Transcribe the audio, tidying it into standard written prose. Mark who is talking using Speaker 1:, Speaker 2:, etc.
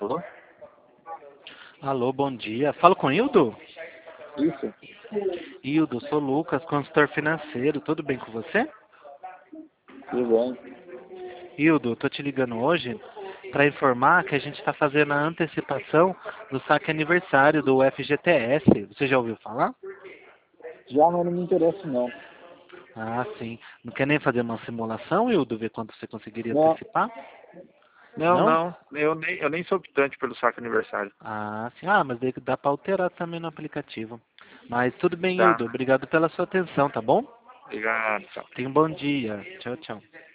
Speaker 1: Alô?
Speaker 2: Alô, bom dia. Falo com Hildo?
Speaker 1: Isso?
Speaker 2: Hildo, sou Lucas, consultor financeiro. Tudo bem com você?
Speaker 1: Tudo bem?
Speaker 2: Hildo, tô te ligando hoje para informar que a gente está fazendo a antecipação do saque aniversário do FGTS. Você já ouviu falar?
Speaker 1: Já, mas não me interessa não.
Speaker 2: Ah, sim. Não quer nem fazer uma simulação, Hildo, ver quanto você conseguiria
Speaker 1: Não,
Speaker 2: antecipar?
Speaker 1: não,
Speaker 2: Não?
Speaker 1: não. Eu nem sou optante pelo saque aniversário.
Speaker 2: Ah, sim. Ah, mas daí dá para alterar também no aplicativo. Mas tudo bem,
Speaker 1: Tá.
Speaker 2: Hildo. Obrigado pela sua atenção, tá bom?
Speaker 1: Obrigado, tchau.
Speaker 2: Tenha um bom dia. Tchau, tchau.